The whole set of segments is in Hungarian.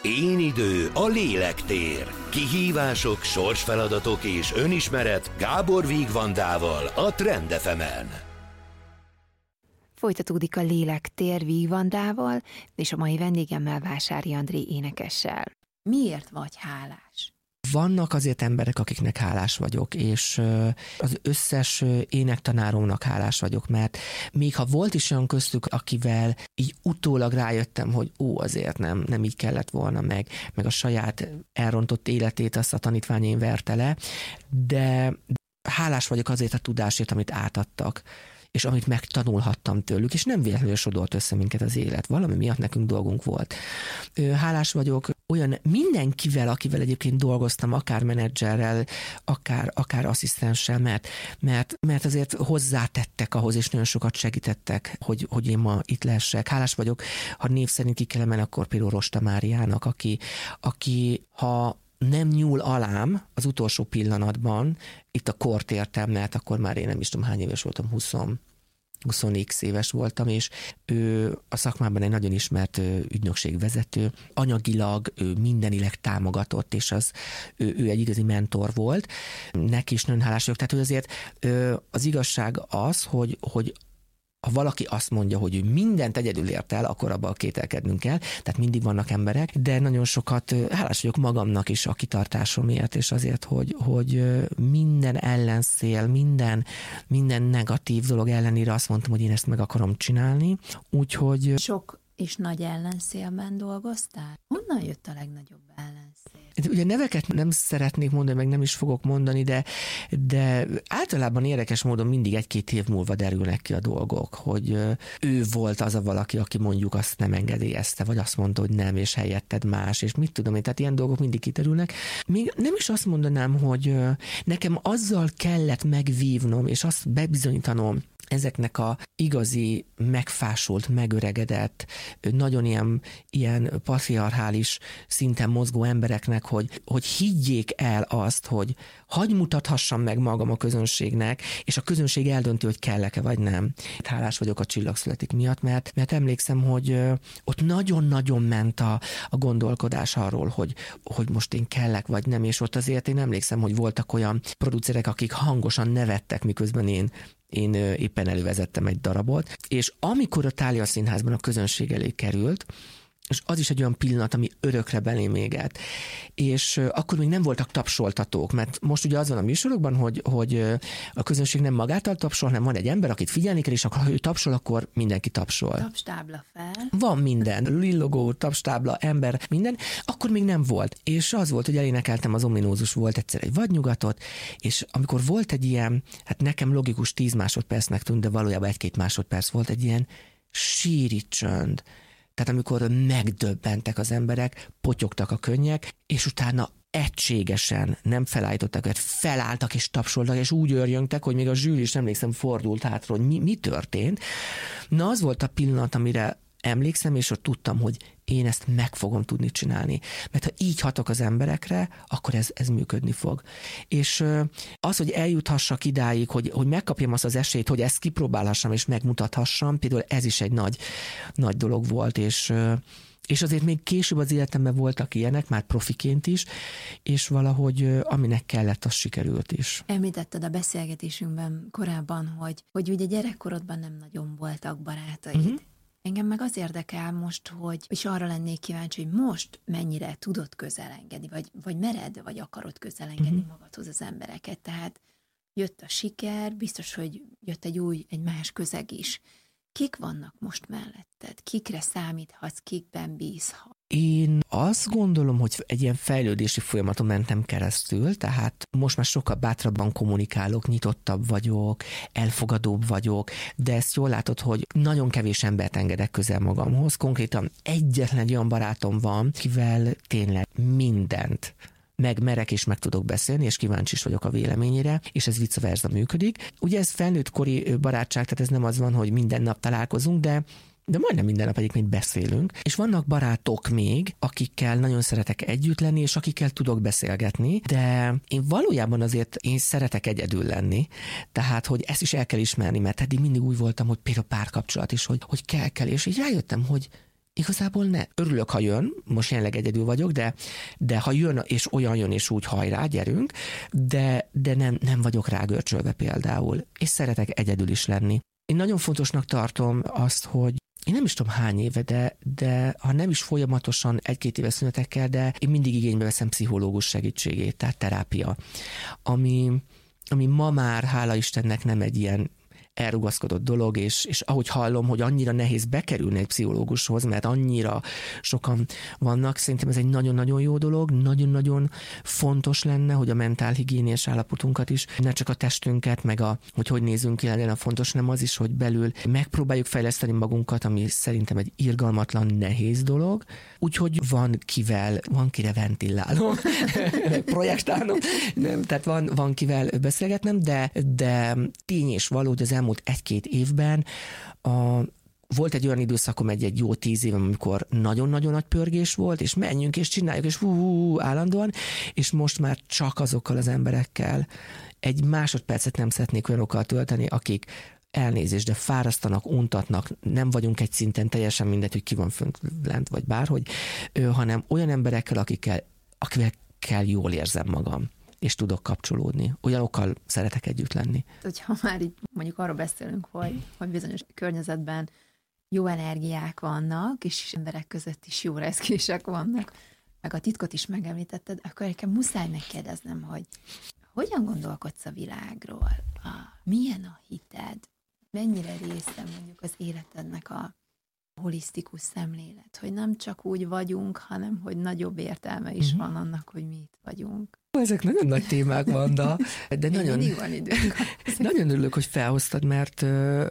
Én idő, a lélektér. Kihívások, sorsfeladatok és önismeret Gábor Vigvandával a Trend FM-en. Folytatódik a lélektér Vigvandával és a mai vendégemmel, Vásári André énekessel. Miért vagy hálás? Vannak azért emberek, akiknek hálás vagyok, és az összes énektanáromnak hálás vagyok, mert még ha volt is olyan köztük, akivel így utólag rájöttem, hogy azért nem így kellett volna, meg a saját elrontott életét azt a tanítványaim verte le, de hálás vagyok azért a tudásért, amit átadtak, és amit megtanulhattam tőlük, és nem véletlenül sodort össze minket az élet. Valami miatt nekünk dolgunk volt. Hálás vagyok olyan mindenkivel, akivel egyébként dolgoztam, akár menedzserrel, akár asszisztenssel, mert azért hozzátettek ahhoz, és nagyon sokat segítettek, hogy én ma itt lehessek. Hálás vagyok, ha név szerint ki kell emelni, akkor például Rosta Máriának, aki ha nem nyúl alám az utolsó pillanatban, itt a kort értem, mert akkor már én nem is tudom hány éves voltam, 20x éves voltam, és ő a szakmában egy nagyon ismert ügynökségvezető, anyagilag ő mindenileg támogatott, és ő egy igazi mentor volt. Neki is nagyon hálás vagyok. Tehát, hogy azért az igazság az, hogy ha valaki azt mondja, hogy ő mindent egyedül ért el, akkor abban kételkednünk kell, tehát mindig vannak emberek, de nagyon sokat hálás vagyok magamnak is a kitartásomért, és azért, hogy minden ellenszél, minden negatív dolog ellenére azt mondtam, hogy én ezt meg akarom csinálni, úgyhogy... Sok és nagy ellenszélben dolgoztál? Honnan jött a legnagyobb ellenszél? Ugye neveket nem szeretnék mondani, meg nem is fogok mondani, de általában érdekes módon mindig 1-2 év múlva derülnek ki a dolgok, hogy ő volt az a valaki, aki mondjuk azt nem engedélyezte, vagy azt mondta, hogy nem, és helyetted más, és mit tudom én, tehát ilyen dolgok mindig kiterülnek. Még nem is azt mondanám, hogy nekem azzal kellett megvívnom, és azt bebizonyítanom ezeknek a igazi, megfásult, megöregedett, nagyon ilyen patriarchális szinten mozgó embereknek, hogy higgyék el azt, hogy hadd mutathassam meg magam a közönségnek, és a közönség eldönti, hogy kellek-e vagy nem. Hálás vagyok a Csillagszületik miatt, mert emlékszem, hogy ott nagyon-nagyon ment a gondolkodás arról, hogy most én kellek vagy nem, és ott azért én emlékszem, hogy voltak olyan producerek, akik hangosan nevettek, miközben én éppen elővezettem egy darabot, és amikor a Thália Színházban a közönség elé került, és az is egy olyan pillanat, ami örökre belém égett. És akkor még nem voltak tapsoltatók, mert most ugye az van a műsorokban, hogy a közönség nem magától tapsol, hanem van egy ember, akit figyelni kell, és ha ő tapsol, akkor mindenki tapsol. Tapstábla fel. Van minden. Lillogó, tapstábla, ember, minden. Akkor még nem volt. És az volt, hogy elénekeltem az ominózus Volt egyszer egy vadnyugatot, és amikor volt egy ilyen, hát nekem logikus 10 másodpercnek tűnt, de valójában 1-2 másodperc volt egy ilyen síri csönd. Tehát amikor megdöbbentek az emberek, potyogtak a könnyek, és utána egységesen nem felállítottak, mert felálltak és tapsoltak, és úgy örjöngtek, hogy még a zsűri is emlékszem fordult hátra, hogy mi történt. Na, az volt a pillanat, amire emlékszem, és ott tudtam, hogy én ezt meg fogom tudni csinálni. Mert ha így hatok az emberekre, akkor ez működni fog. És az, hogy eljuthassak idáig, hogy megkapjam azt az esélyt, hogy ezt kipróbálhassam és megmutathassam, például ez is egy nagy dolog volt, és azért még később az életemben voltak ilyenek, már profiként is, és valahogy aminek kellett, az sikerült is. Említetted a beszélgetésünkben korábban, hogy ugye gyerekkorodban nem nagyon voltak barátaid. Uh-huh. Engem meg az érdekel most, és arra lennék kíváncsi, hogy most mennyire tudod közelengedni, vagy mered, vagy akarod közelengedni magadhoz az embereket. Tehát jött a siker, biztos, hogy jött egy más közeg is. Kik vannak most melletted? Kikre számíthatsz, kikben bízhatsz? Én azt gondolom, hogy egy ilyen fejlődési folyamaton mentem keresztül, tehát most már sokkal bátrabban kommunikálok, nyitottabb vagyok, elfogadóbb vagyok, de ezt jól látod, hogy nagyon kevés embert engedek közel magamhoz. Konkrétan egyetlen olyan barátom van, kivel tényleg mindent megmerek és meg tudok beszélni, és kíváncsi is vagyok a véleményére, és ez vice versa működik. Ugye ez felnőttkori barátság, tehát ez nem az van, hogy minden nap találkozunk, de majdnem minden nap egyébként beszélünk, és vannak barátok még, akikkel nagyon szeretek együtt lenni, és akikkel tudok beszélgetni, de én valójában azért én szeretek egyedül lenni, tehát, hogy ezt is el kell ismerni, mert eddig mindig úgy voltam, hogy például párkapcsolat is, hogy kell, és így rájöttem, hogy Igazából ne. Örülök, ha jön, most jelenleg egyedül vagyok, de ha jön, és olyan jön, és úgy hajrá, gyerünk, de nem vagyok rágörcsölve például, és szeretek egyedül is lenni. Én nagyon fontosnak tartom azt, hogy én nem is tudom hány éve, de ha nem is folyamatosan 1-2 éves szünetekkel, de én mindig igénybe veszem pszichológus segítségét, tehát terápia, ami ma már, hála Istennek, nem egy ilyen elrugaszkodott dolog, és ahogy hallom, hogy annyira nehéz bekerülni egy pszichológushoz, mert annyira sokan vannak, szerintem ez egy nagyon-nagyon jó dolog, nagyon-nagyon fontos lenne, hogy a mentálhigiéniás állapotunkat is, ne csak a testünket, meg hogy nézünk ki, lenne fontos, nem az is, hogy belül megpróbáljuk fejleszteni magunkat, ami szerintem egy irgalmatlan, nehéz dolog, úgyhogy van kire ventilálnom, projektálnom, nem, tehát van kivel beszélgetnem, de tény és való, hogy az elmúlt 1-2 évben volt egy olyan időszakom, egy jó 10 évem, amikor nagyon-nagyon nagy pörgés volt, és menjünk, és csináljuk, és állandóan, és most már csak azokkal az emberekkel egy másodpercet nem szeretnék olyanokkal tölteni, akik elnézést, de fárasztanak, untatnak, nem vagyunk egy szinten, teljesen mindegy, hogy ki van fönt lent, vagy bárhogy, hanem olyan emberekkel, akikkel jól érzem magam, és tudok kapcsolódni. Olyanokkal szeretek együtt lenni. Hogyha már így mondjuk arról beszélünk, hogy bizonyos környezetben jó energiák vannak, és emberek között is jó reszkések vannak, meg a titkot is megemlítetted, akkor nekem muszáj megkérdeznem, hogy hogyan gondolkodsz a világról? Milyen a hited? Mennyire része mondjuk az életednek a holisztikus szemlélet, hogy nem csak úgy vagyunk, hanem hogy nagyobb értelme is van annak, hogy mi itt vagyunk. Ezek nagyon nagy témák vannak, de nagyon, van időnk. Nagyon örülök, hogy felhoztad, mert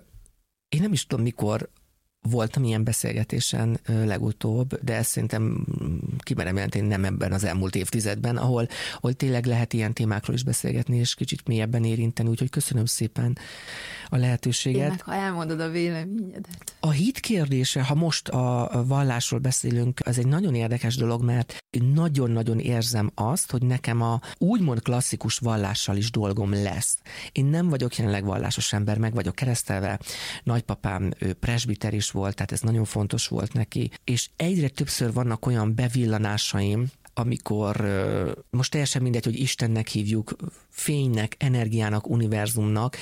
én nem is tudom, mikor voltam ilyen beszélgetésen legutóbb, de ezt szerintem kimerem jelenteni nem ebben az elmúlt évtizedben, ahol tényleg lehet ilyen témákról is beszélgetni, és kicsit mélyebben érinteni, úgyhogy köszönöm szépen a lehetőséget. Én meg, ha elmondod a véleményedet. A hit kérdése, ha most a vallásról beszélünk, az egy nagyon érdekes dolog, mert nagyon-nagyon érzem azt, hogy nekem a úgymond klasszikus vallással is dolgom lesz. Én nem vagyok jelenleg vallásos ember, meg vagyok keresztelve, nagypapám presbiter is volt, tehát ez nagyon fontos volt neki, és egyre többször vannak olyan bevillanásaim, amikor most teljesen mindegy, hogy Istennek hívjuk, fénynek, energiának, univerzumnak,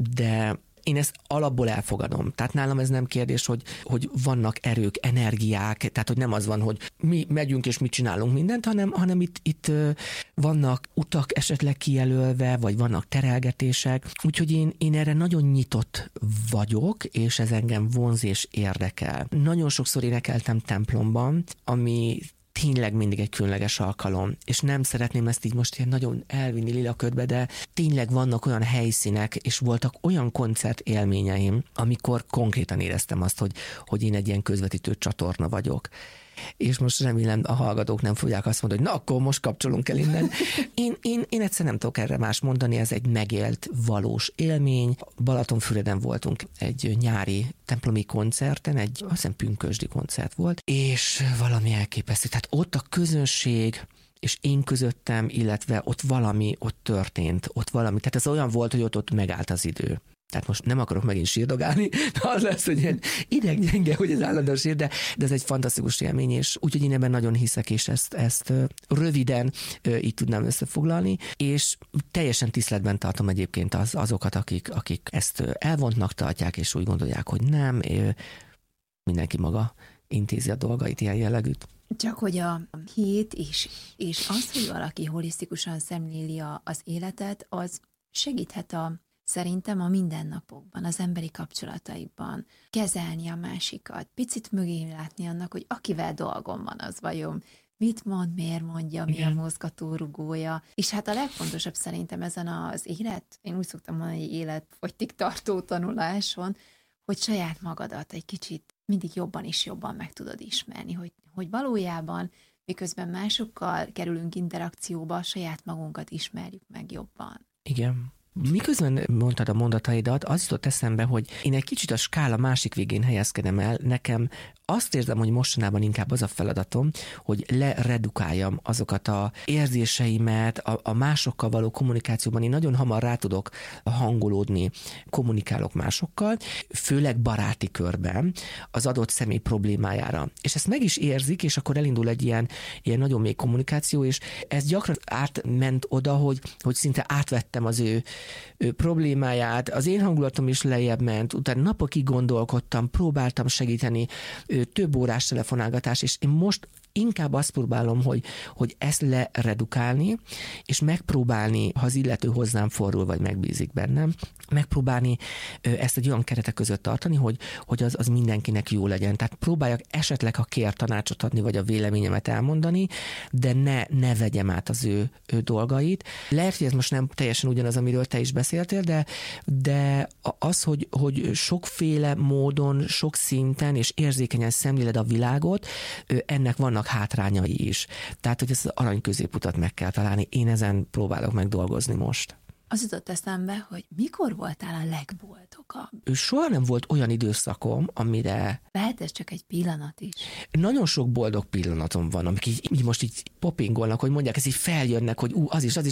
de én ezt alapból elfogadom. Tehát nálam ez nem kérdés, hogy vannak erők, energiák, tehát hogy nem az van, hogy mi megyünk és mi csinálunk mindent, hanem itt vannak utak esetleg kijelölve, vagy vannak terelgetések. Úgyhogy én erre nagyon nyitott vagyok, és ez engem vonz és érdekel. Nagyon sokszor énekeltem templomban, ami tényleg mindig egy különleges alkalom, és nem szeretném ezt így most ilyen nagyon elvinni lilaködbe, de tényleg vannak olyan helyszínek, és voltak olyan koncert élményeim, amikor konkrétan éreztem azt, hogy én egy ilyen közvetítő csatorna vagyok. És most remélem a hallgatók nem fogják azt mondani, hogy na akkor most kapcsolunk el innen. Én egyszer nem tudok erre más mondani, ez egy megélt valós élmény. Balatonfüreden voltunk egy nyári templomi koncerten, azt hiszem pünkösdi koncert volt, és valami elképesztő. Tehát ott a közönség és én közöttem, illetve ott történt, ott valami. Tehát ez olyan volt, hogy ott megállt az idő. Tehát most nem akarok megint sírdogálni, de az lesz, hogy ilyen ideggyenge, hogy ez állandó sír, de ez egy fantasztikus élmény, és úgyhogy én ebben nagyon hiszek, és ezt röviden így tudnám összefoglalni, és teljesen tiszteletben tartom egyébként azokat, akik ezt elvontnak tartják, és úgy gondolják, hogy nem, mindenki maga intézi a dolgait, ilyen jellegűt. Csak hogy a hit és az, hogy valaki holisztikusan szemléli az életet, az segíthet szerintem a mindennapokban, az emberi kapcsolataikban kezelni a másikat, picit mögé látni annak, hogy akivel dolgom van, az vajon mit mond, miért mondja, milyen mozgatórugója. És hát a legfontosabb szerintem ezen az én úgy szoktam mondani, hogy életfogytig tartó tanuláson, hogy saját magadat egy kicsit mindig jobban és jobban meg tudod ismerni, hogy valójában miközben másokkal kerülünk interakcióba, saját magunkat ismerjük meg jobban. Igen. Miközben mondtad a mondataidat, az jutott eszembe, hogy én egy kicsit a skála másik végén helyezkedem el. Nekem azt érzem, hogy mostanában inkább az a feladatom, hogy leredukáljam azokat a érzéseimet, a másokkal való kommunikációban. Én nagyon hamar rá tudok hangolódni, kommunikálok másokkal, főleg baráti körben az adott személy problémájára. És ezt meg is érzik, és akkor elindul egy ilyen nagyon mély kommunikáció, és ez gyakran átment oda, hogy szinte átvettem az ő problémáját, az én hangulatom is lejjebb ment, utána napokig gondolkodtam, próbáltam segíteni, több órás telefonálgatás, és én most inkább azt próbálom, hogy ezt leredukálni, és megpróbálni, ha az illető hozzám fordul, vagy megbízik bennem, megpróbálni ezt egy olyan keretek között tartani, hogy az mindenkinek jó legyen. Tehát próbáljak esetleg, ha kér tanácsot adni, vagy a véleményemet elmondani, de ne vegyem át az ő dolgait. Lehet, hogy ez most nem teljesen ugyanaz, amiről te is beszéltél, de az, hogy sokféle módon, sok szinten és érzékenyen szemléled a világot, ennek vannak hátrányai is. Tehát, hogy ezt az arany középutat meg kell találni. Én ezen próbálok megdolgozni most. Az jutott eszembe, hogy mikor voltál a legboldogabb? Soha nem volt olyan időszakom, amire... Lehet ez csak egy pillanat is? Nagyon sok boldog pillanatom van, amik így most így popingolnak, hogy mondják, ez így feljönnek, hogy az is,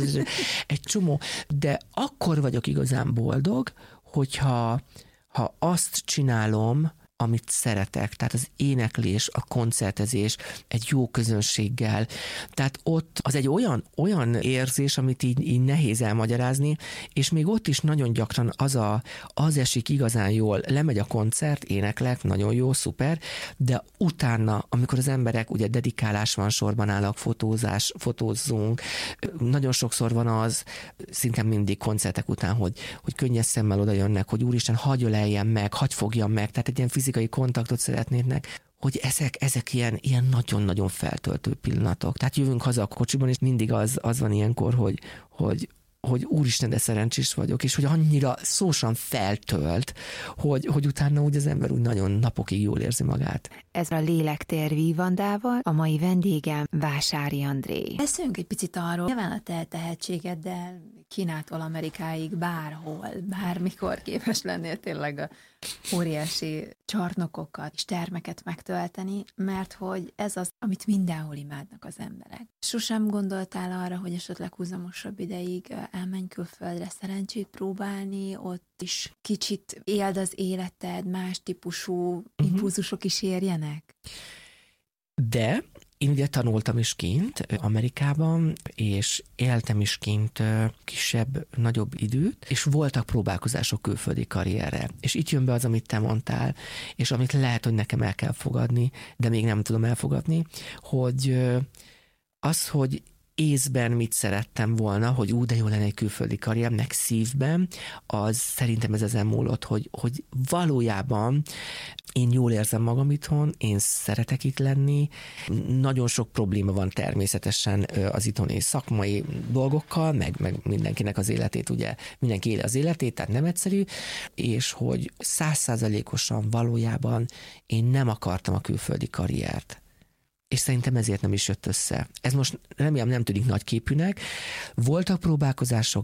egy csomó. De akkor vagyok igazán boldog, hogyha azt csinálom, amit szeretek, tehát az éneklés, a koncertezés egy jó közönséggel. Tehát ott az egy olyan érzés, amit így nehéz elmagyarázni, és még ott is nagyon gyakran az esik igazán jól, lemegy a koncert, éneklek, nagyon jó, szuper, de utána, amikor az emberek, ugye dedikálás van, sorban állnak, fotózzunk, nagyon sokszor van az, szinte mindig koncertek után, hogy könnyes szemmel oda jönnek, hogy úristen, hagyj öleljen meg, hagyj fogjam meg, tehát egy ilyen fizikai kontaktot szeretnének, hogy ezek ilyen nagyon-nagyon feltöltő pillanatok. Tehát jövünk haza a kocsiban, és mindig az van ilyenkor, hogy úristen, de szerencsés vagyok, és hogy annyira szósan feltölt, hogy utána úgy az ember úgy nagyon napokig jól érzi magát. Ez a Lélektér Vígvandával, a mai vendégem Vásári André. Beszéljünk egy picit arról, nyilván a te tehetségeddel Kínától Amerikáig bárhol, bármikor képes lennél tényleg a óriási csarnokokat és termeket megtölteni, mert hogy ez az, amit mindenhol imádnak az emberek. Sosem gondoltál arra, hogy esetleg húzamosabb ideig elmenj külföldre szerencsét próbálni, ott is kicsit éld az életed, más típusú impulzusok is érjenek? De én ugye tanultam is kint Amerikában, és éltem is kint kisebb, nagyobb időt, és voltak próbálkozások külföldi karrierre. És itt jön be az, amit te mondtál, és amit lehet, hogy nekem el kell fogadni, de még nem tudom elfogadni, hogy az, hogy észben mit szerettem volna, hogy de jó lenne egy külföldi karrier, meg szívben, az szerintem ez ezen múlott, hogy valójában én jól érzem magam itthon, én szeretek itt lenni, nagyon sok probléma van természetesen az itthoni szakmai dolgokkal, meg mindenkinek az életét, ugye mindenki éli az életét, tehát nem egyszerű, és hogy 100%-osan valójában én nem akartam a külföldi karriert. És szerintem ezért nem is jött össze. Ez most remélem nem tűnik nagyképűnek. Voltak próbálkozások,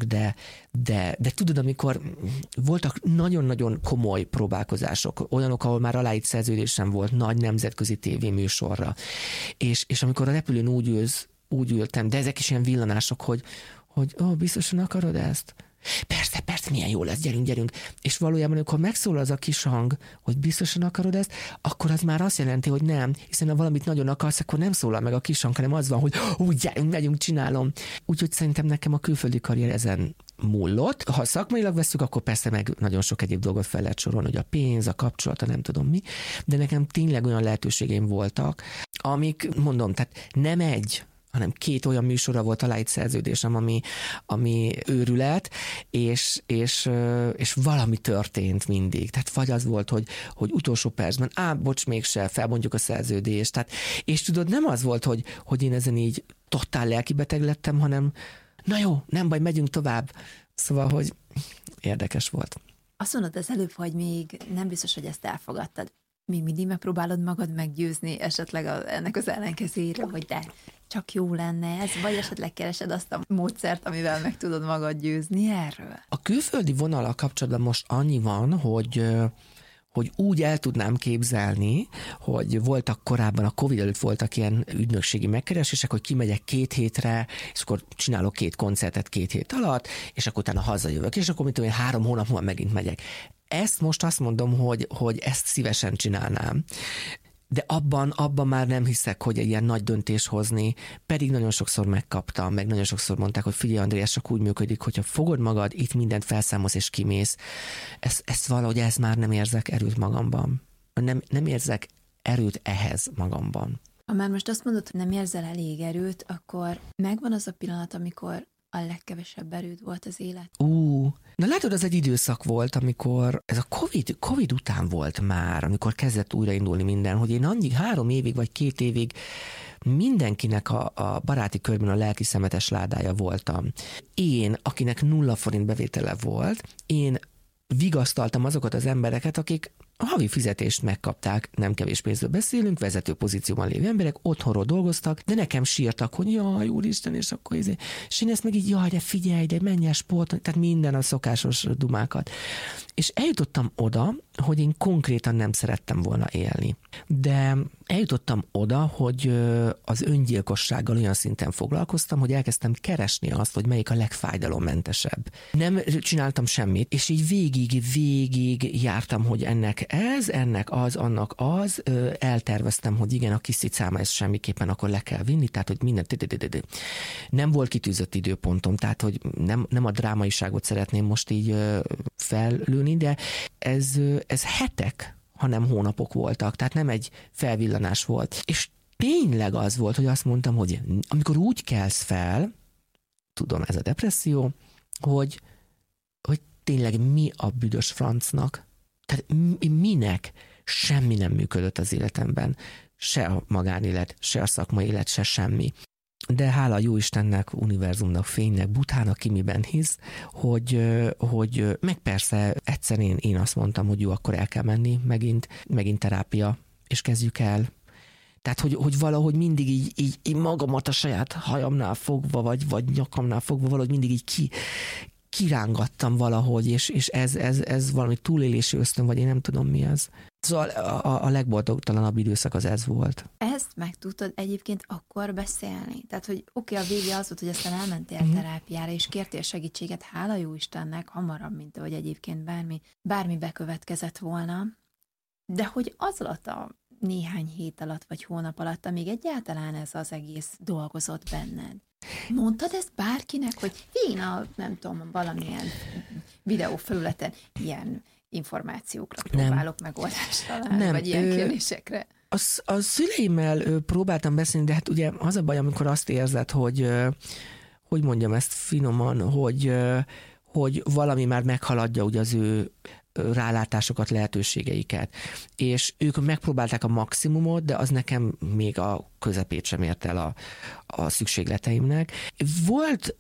de tudod, amikor voltak nagyon-nagyon komoly próbálkozások, olyanok, ahol már aláírt szerződésem volt nagy nemzetközi tévéműsorra, és amikor a repülőn úgy ültem, de ezek is ilyen villanások, hogy biztosan akarod ezt? Persze, milyen jó lesz, gyerünk. És valójában, amikor megszólal az a kis hang, hogy biztosan akarod ezt, akkor az már azt jelenti, hogy nem, hiszen ha valamit nagyon akarsz, akkor nem szólal meg a kis hang, hanem az van, hogy gyerünk, megyünk, csinálom. Úgyhogy szerintem nekem a külföldi karrier ezen múlott. Ha szakmailag veszük, akkor persze meg nagyon sok egyéb dolgot fel lehet sorolni, hogy a pénz, a kapcsolata, nem tudom mi, de nekem tényleg olyan lehetőségeim voltak, amik, mondom, tehát nem hanem 2 olyan műsorra volt aláírt szerződésem, ami őrület, és valami történt mindig. Tehát vagy az volt, hogy utolsó percben, bocs, mégse, felbontjuk a szerződést. Tehát, és tudod, nem az volt, hogy én ezen így totál lelkibeteg lettem, hanem na jó, nem baj, megyünk tovább. Szóval, hogy érdekes volt. Azt mondod az előbb, hogy még nem biztos, hogy ezt elfogadtad. Még mindig megpróbálod magad meggyőzni esetleg ennek az ellenkezőjére, hogy de csak jó lenne ez, vagy esetleg keresed azt a módszert, amivel meg tudod magad győzni erről? A külföldi vonallal kapcsolatban most annyi van, hogy úgy el tudnám képzelni, hogy voltak korábban, a Covid előtt voltak ilyen ügynökségi megkeresések, hogy kimegyek 2 hétre, és akkor csinálok 2 koncertet 2 hét alatt, és akkor utána hazajövök, és akkor mit tudom én, 3 hónap múlva megint megyek. Ezt most azt mondom, hogy ezt szívesen csinálnám. De abban már nem hiszek, hogy egy ilyen nagy döntés hozni, pedig nagyon sokszor megkaptam, meg nagyon sokszor mondták, hogy figyelj András, csak úgy működik, hogyha fogod magad, itt mindent felszámolsz és kimész. Ezt valahogy már nem érzek erőt magamban. Nem érzek erőt ehhez magamban. Ha már most azt mondod, hogy nem érzel elég erőt, akkor megvan az a pillanat, amikor a legkevesebb erőd volt az élet? Na látod, az egy időszak volt, amikor ez a Covid után volt már, amikor kezdett újraindulni minden, hogy én 3 évig vagy 2 évig mindenkinek a baráti körben a lelki szemetes ládája voltam. Én, akinek 0 forint bevétele volt, én vigasztaltam azokat az embereket, akik a havi fizetést megkapták, nem kevés pénzről beszélünk, vezető pozícióban lévő emberek, otthonról dolgoztak, de nekem sírtak, hogy jaj, úristen, és akkor és én ezt meg így, jaj, de figyelj, de menj el sportolni, tehát minden a szokásos dumákat. És eljutottam oda, hogy én konkrétan nem szerettem volna élni. De eljutottam oda, hogy az öngyilkossággal olyan szinten foglalkoztam, hogy elkezdtem keresni azt, hogy melyik a legfájdalommentesebb. Nem csináltam semmit, és így végig jártam, hogy ennek az, annak az, elterveztem, hogy igen, a kis cicáma ezt semmiképpen akkor le kell vinni, tehát, hogy minden. Nem volt kitűzött időpontom, tehát, hogy nem a drámaiságot szeretném most így fellőni, de ez hetek, hanem hónapok voltak, tehát nem egy felvillanás volt. És tényleg az volt, hogy azt mondtam, hogy amikor úgy kelsz fel, tudom, ez a depresszió, hogy tényleg mi a büdös francnak, tehát minek semmi nem működött az életemben, se a magánélet, se a szakmai élet, se semmi. De hála jó Istennek, univerzumnak, fénynek, Buddhának, ki miben hisz, hogy meg persze egyszer én azt mondtam, hogy jó, akkor el kell menni, megint terápia, és kezdjük el. Tehát, hogy valahogy mindig így magamat a saját hajamnál fogva, vagy nyakamnál fogva, valahogy mindig így kirángattam valahogy, és ez valami túlélési ösztön, vagy én nem tudom mi az. Szóval a legboldogtalanabb időszak az ez volt. Ezt meg tudtad egyébként akkor beszélni? Tehát, hogy oké, a vége az volt, hogy aztán elmentél terápiára, és kértél segítséget, hála jó Istennek, hamarabb, mint ahogy egyébként bármi bekövetkezett volna, de hogy az alatt a néhány hét alatt, vagy hónap alatt, amíg egyáltalán ez az egész dolgozott benned. Mondtad ezt bárkinek, hogy én nem tudom, valamilyen videófelületen ilyen információkra próbálok megoldást találni, vagy ilyen kérdésekre? A szüleimmel próbáltam beszélni, de hát ugye az a baj, amikor azt érzed, hogy mondjam ezt finoman, hogy valami már meghaladja ugye az ő rálátásokat, lehetőségeiket. És ők megpróbálták a maximumot, de az nekem még a közepét sem ért el a szükségleteimnek. Volt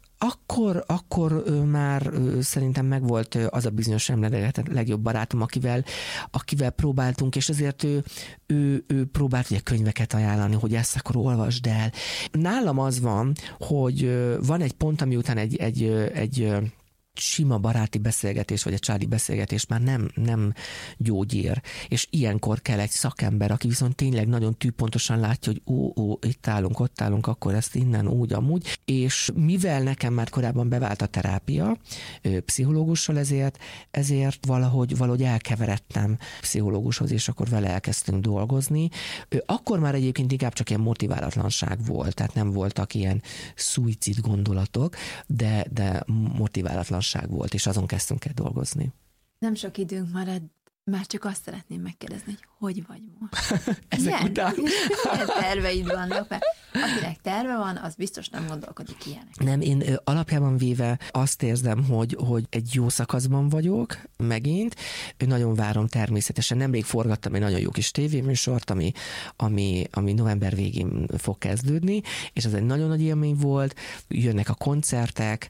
akkor már szerintem megvolt az a bizonyos emlegetett legjobb barátom, akivel próbáltunk, és ezért ő próbált ugye könyveket ajánlani, hogy ezt akkor olvasd el. Nálam az van, hogy van egy pont, ami után egy sima baráti beszélgetés, vagy egy családi beszélgetés már nem gyógyír. És ilyenkor kell egy szakember, aki viszont tényleg nagyon tűpontosan látja, hogy itt állunk, ott állunk, akkor ezt innen, úgy, amúgy. És mivel nekem már korábban bevált a terápia pszichológussal, ezért valahogy elkeveredtem pszichológushoz, és akkor vele elkezdtünk dolgozni. Akkor már egyébként inkább csak ilyen motiválatlanság volt, tehát nem voltak ilyen szuicid gondolatok, de motiválatlanság volt, és azon kezdtünk el dolgozni. Nem sok időnk marad, már csak azt szeretném megkérdezni, hogy vagy most? Ezek után? Milyen terveid vannak? Mert akinek terve van, az biztos nem gondolkodik ilyenek. Nem, én alapjában véve azt érzem, hogy egy jó szakaszban vagyok, megint. Nagyon várom természetesen. Nemrég forgattam egy nagyon jó kis tévéműsort, ami november végén fog kezdődni, és ez egy nagyon nagy élmény volt. Jönnek a koncertek,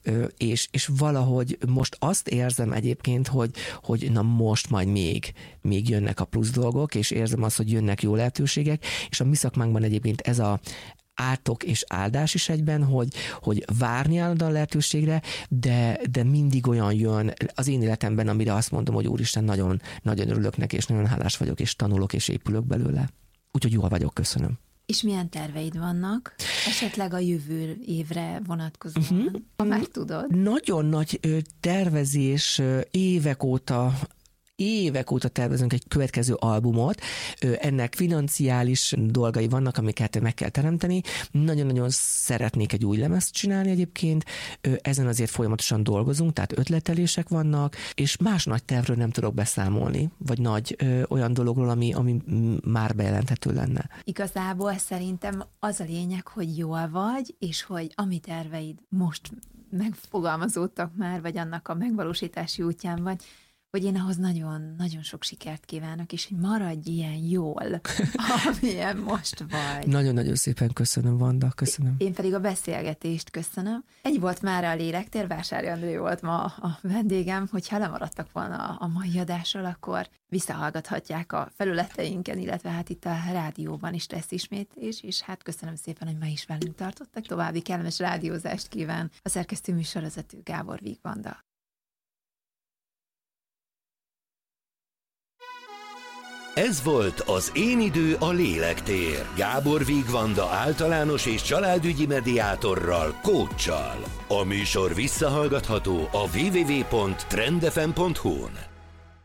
és valahogy most azt érzem egyébként, hogy na most majd még jönnek a plusz dolgok, és érzem azt, hogy jönnek jó lehetőségek, és a mi szakmánkban egyébként átok és áldás is egyben, hogy várni állandóan a lehetőségre, de mindig olyan jön az én életemben, amire azt mondom, hogy Úristen, nagyon, nagyon örülök neki, és nagyon hálás vagyok, és tanulok, és épülök belőle. Úgyhogy jól vagyok, köszönöm. És milyen terveid vannak? Esetleg a jövő évre vonatkozóan, ha már tudod. Nagyon nagy tervezés, évek óta tervezünk egy következő albumot, ennek financiális dolgai vannak, amiket meg kell teremteni. Nagyon-nagyon szeretnék egy új lemezt csinálni egyébként, ezen azért folyamatosan dolgozunk, tehát ötletelések vannak, és más nagy tervről nem tudok beszámolni, vagy nagy olyan dologról, ami már bejelenthető lenne. Igazából szerintem az a lényeg, hogy jól vagy, és hogy ami terveid most megfogalmazódtak már, vagy annak a megvalósítási útján vagy, hogy én ahhoz nagyon-nagyon sok sikert kívánok, és hogy maradj ilyen jól, amilyen most vagy. Nagyon-nagyon szépen köszönöm, Vanda, köszönöm. Én pedig a beszélgetést köszönöm. Egy volt már a Lélektér, Vásári André volt ma a vendégem, hogyha lemaradtak volna a mai adásról, akkor visszahallgathatják a felületeinken, illetve hát itt a rádióban is lesz ismétlés, és hát köszönöm szépen, hogy ma is velünk tartottak. További kellemes rádiózást kíván a szerkesztő műsorvezető Gábor Víg Vanda. Ez volt az Én idő a lélektér. Gábor Víg Vanda általános és családügyi mediátorral, coachsal. A műsor visszahallgatható a www.trendfm.hu-n.